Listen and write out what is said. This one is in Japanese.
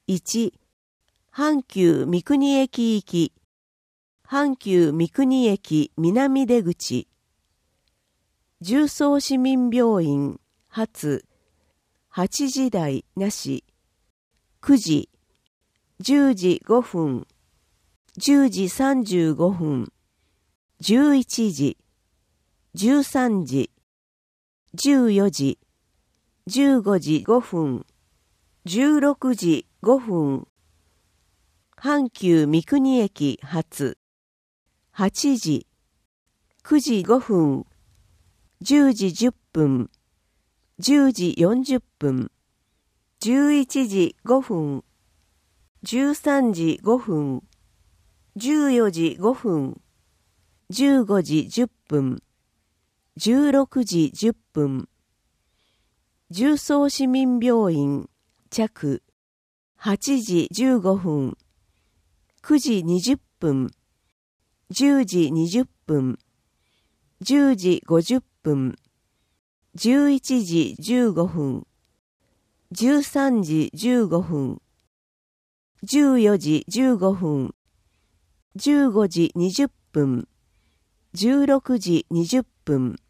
1、阪急三国駅行き、阪急三国駅南出口、十三市民病院発、8時台なし、9時、10時5分、10時35分、11時、13時、14時、15時5分、16時5分、阪急三国駅発、8時、9時5分、10時10分、10時40分、11時5分、13時5分、14時5分、15時10分、16時10分、十三市民病院着、8時15分、9時20分、10時20分、10時50分、11時15分、13時15分、14時15分、15時20分、16時20分、